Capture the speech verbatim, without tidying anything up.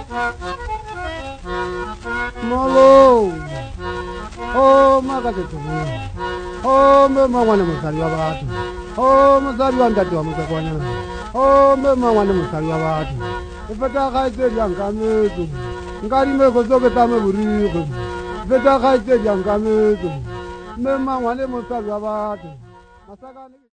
Molo. Oh, magate tu. Oh, me mangwane musali wa batho. Oh, musali wa ntate wa mosakwana. Oh, me mangwane musali wa batho. Ifeta ga itse yang kametso. Nkari me go tsoke tame burigo. Ifeta ga itse yang kametso. Me mangwane musali wa batho. Masakane